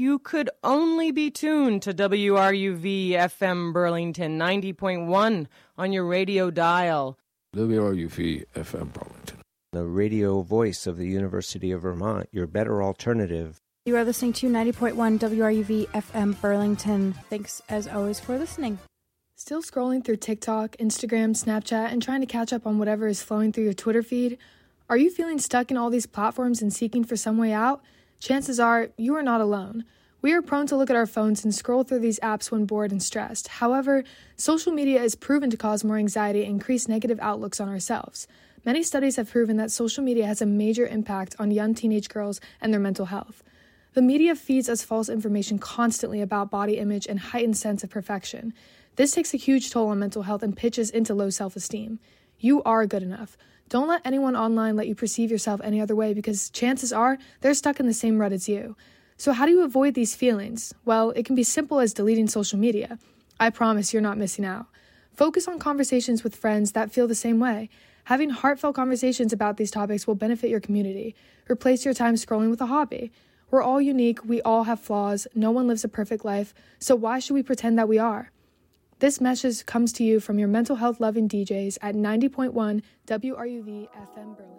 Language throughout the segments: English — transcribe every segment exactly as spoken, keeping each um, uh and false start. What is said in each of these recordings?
you could only be tuned to W R U V F M Burlington ninety point one on your radio dial. W R U V F M Burlington, the radio voice of the University of Vermont, your better alternative. You are listening to ninety point one W R U V F M Burlington. Thanks, as always, for listening. Still scrolling through TikTok, Instagram, Snapchat, and trying to catch up on whatever is flowing through your Twitter feed? Are you feeling stuck in all these platforms and seeking for some way out? Chances are you are not alone. We are prone to look at our phones and scroll through these apps when bored and stressed. However, social media is proven to cause more anxiety and increase negative outlooks on ourselves. Many studies have proven that social media has a major impact on young teenage girls and their mental health. The media feeds us false information constantly about body image and heightened sense of perfection. This takes a huge toll on mental health and pitches into low self-esteem. You are good enough. Don't let anyone online let you perceive yourself any other way, because chances are they're stuck in the same rut as you. So how do you avoid these feelings? Well, it can be simple as deleting social media. I promise you're not missing out. Focus on conversations with friends that feel the same way. Having heartfelt conversations about these topics will benefit your community. Replace your time scrolling with a hobby. We're all unique, we all have flaws, no one lives a perfect life, so why should we pretend that we are? This message comes to you from your mental health loving D Js at ninety point one W R U V F M Burlington.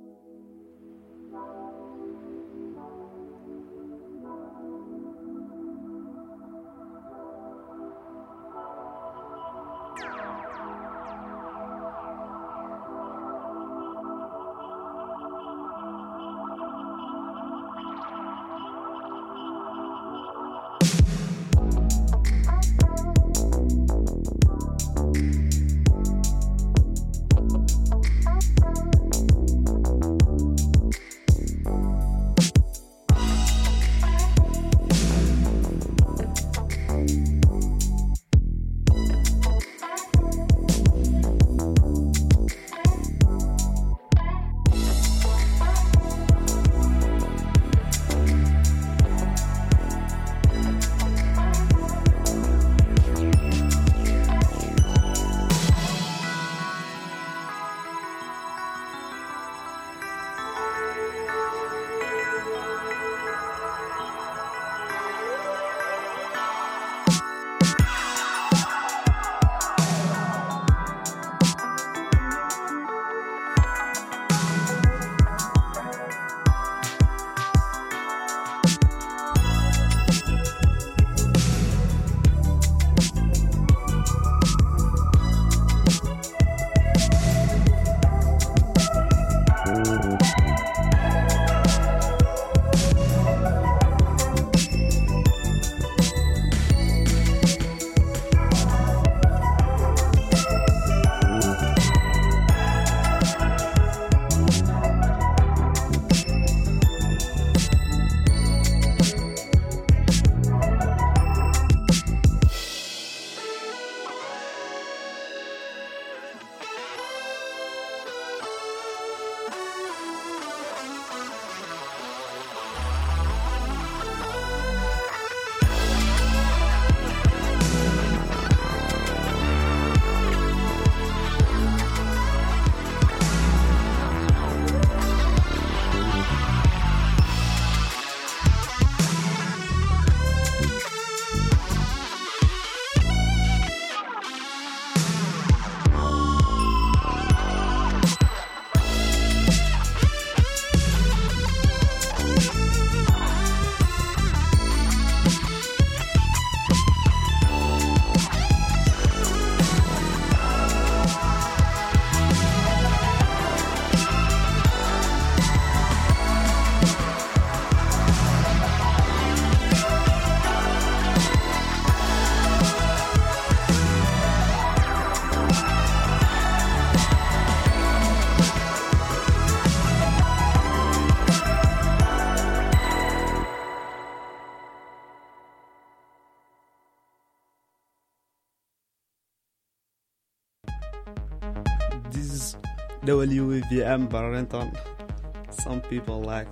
W V M Burlington. Some people like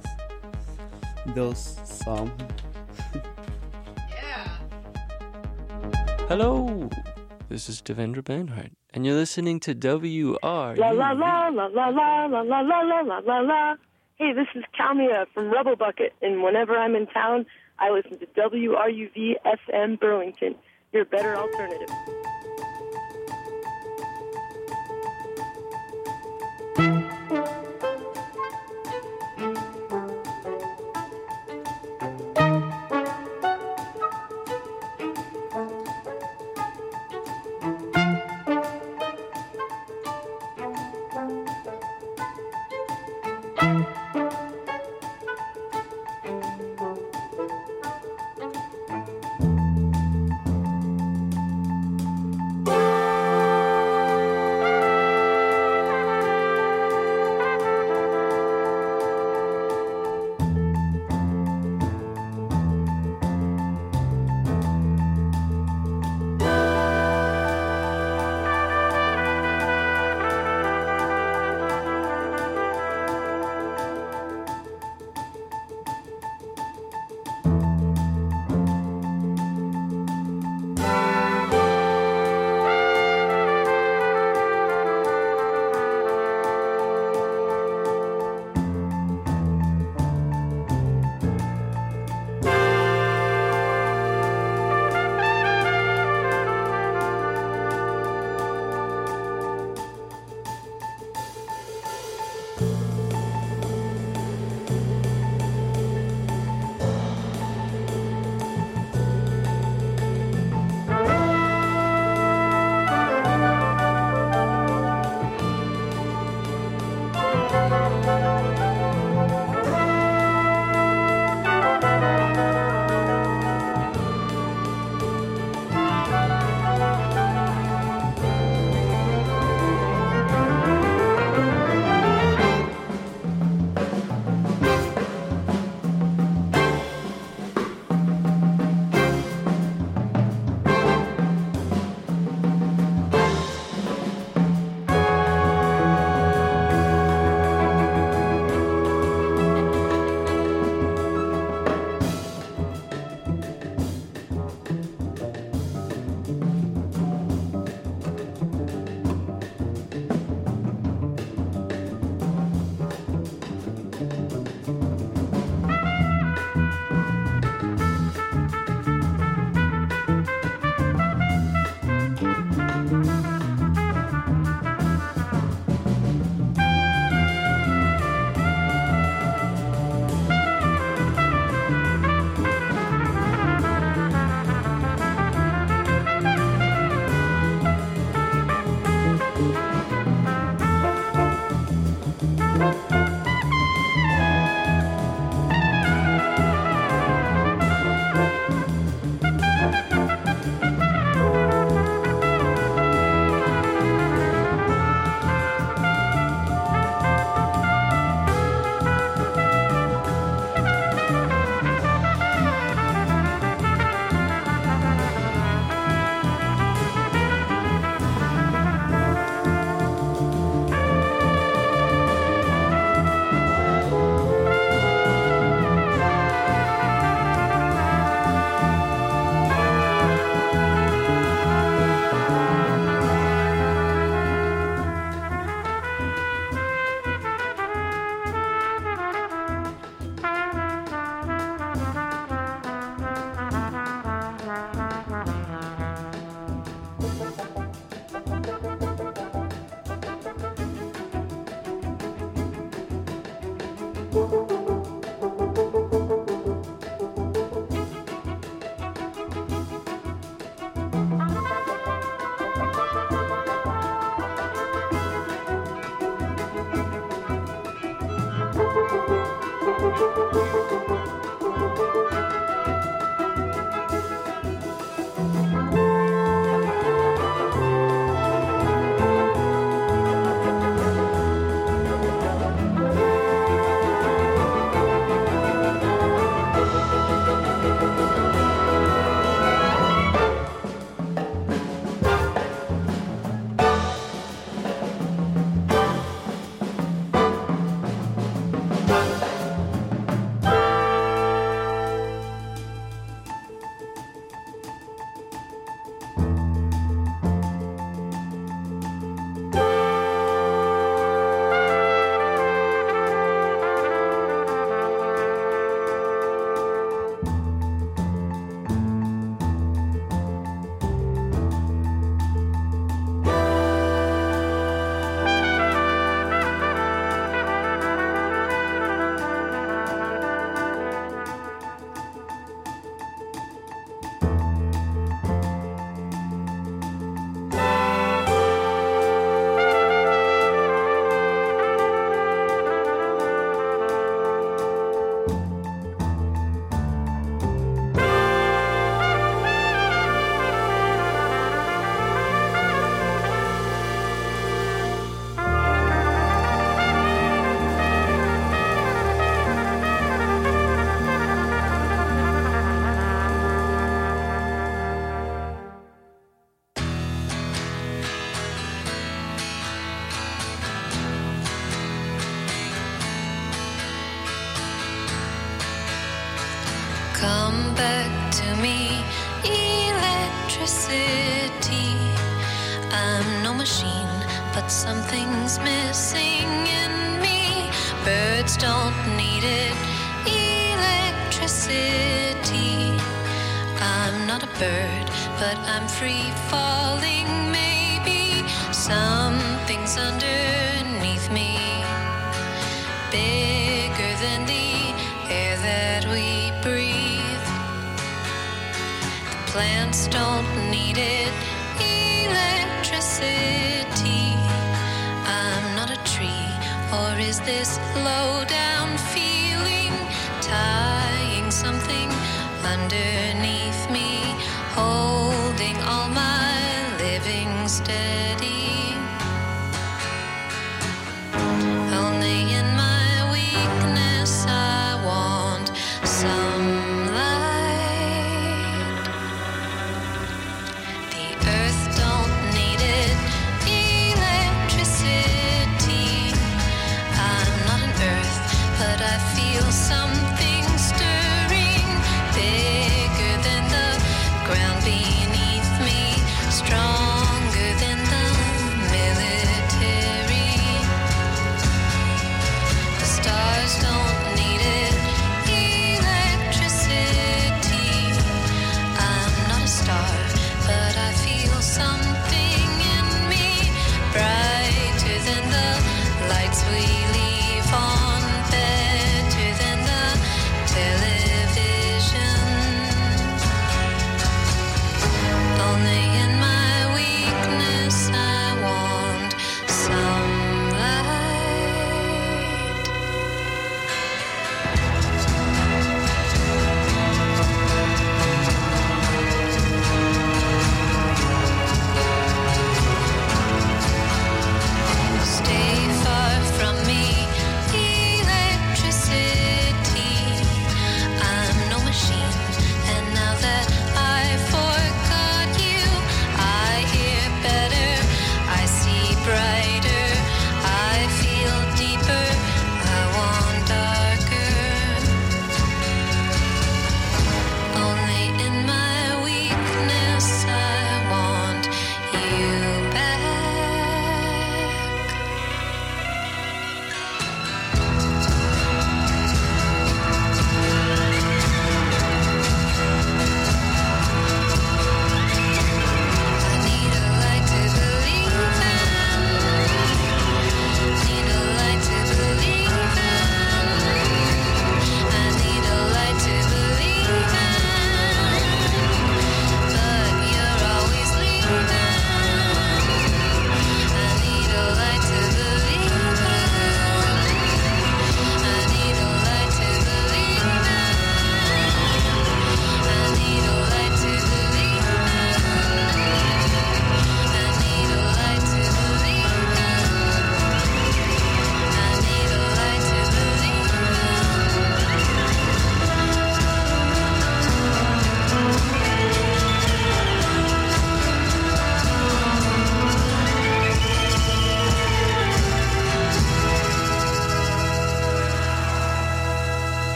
those some. Yeah. Hello, this is Devendra Banhart, and you're listening to W R. La la la la la la la la la la la la la. Hey, this is Kalmia from Rebel Bucket, and whenever I'm in town, I listen to W R U V F M Burlington, your better alternative. to me electricity. I'm no machine, but something's missing in me. Birds don't need it, electricity. I'm not a bird, but I'm free falling. Maybe something's underneath me, bigger than the air that we breathe. The plants don't need it, electricity. I'm not a tree, or is this low down feeling tying something underneath me, holding all my living steady? Only in my weakness I want some light. The earth don't need it, electricity. I'm not an earth, but I feel something stirring, bigger than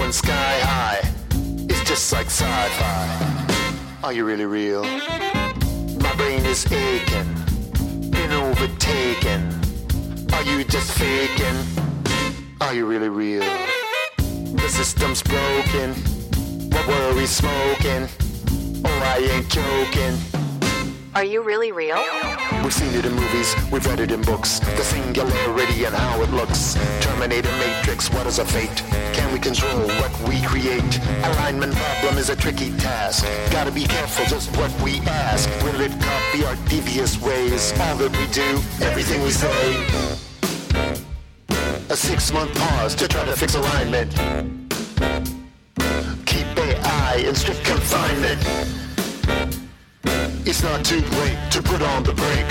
blowing sky high. It's just like sci-fi. Are you really real? My brain is aching, been overtaken. Are you just faking? Are you really real? The system's broken. What were we smoking? Oh, I ain't joking. Are you really real? We've seen it in movies, we've read it in books. The singularity and how it looks. Terminator, Matrix, what is a fate? Can we control what we create? Alignment problem is a tricky task. Gotta be careful just what we ask. Will it copy our devious ways? All that we do, everything we say. A six-month pause to try to fix alignment. Keep A I in strict confinement. It's not too late to put on the brake.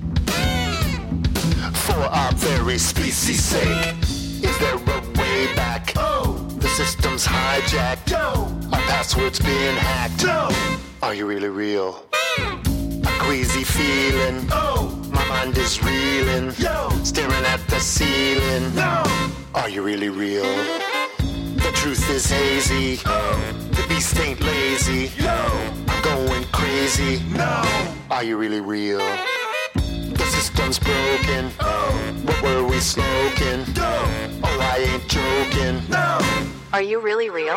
For our very species' sake. Is there a way back? Oh, the system's hijacked. Oh, our password's been hacked. Oh, are you really real? A queasy feeling. Oh, my mind is reeling. Yo, staring at the ceiling. No, are you really real? The truth is hazy. Oh, the beast ain't lazy. Yo, I'm going crazy. No, are you really real? The system's broken. Oh, what were we smoking? Oh, oh, I ain't joking. No, are you really real?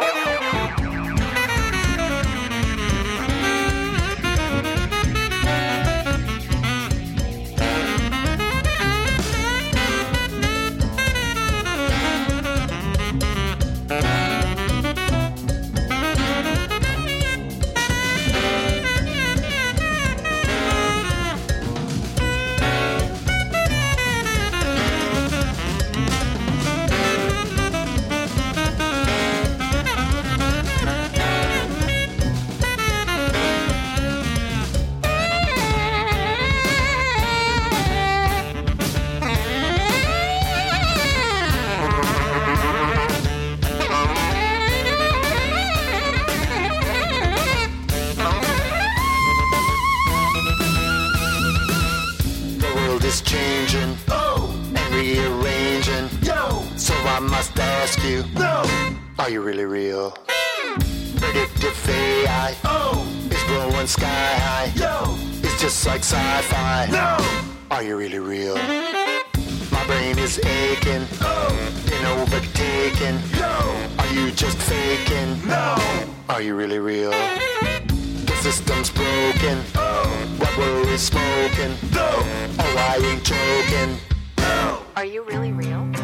Changing, oh, and rearranging, yo. So I must ask you, no, are you really real? Predictive A I, oh, is blowing sky high, yo. It's just like sci-fi, no, are you really real? My brain is aching, oh, been overtaken, yo. Are you just faking? No, are you really real? The system's broken. Oh, what were we smoking? No, oh, I ain't joking. No, are you really real?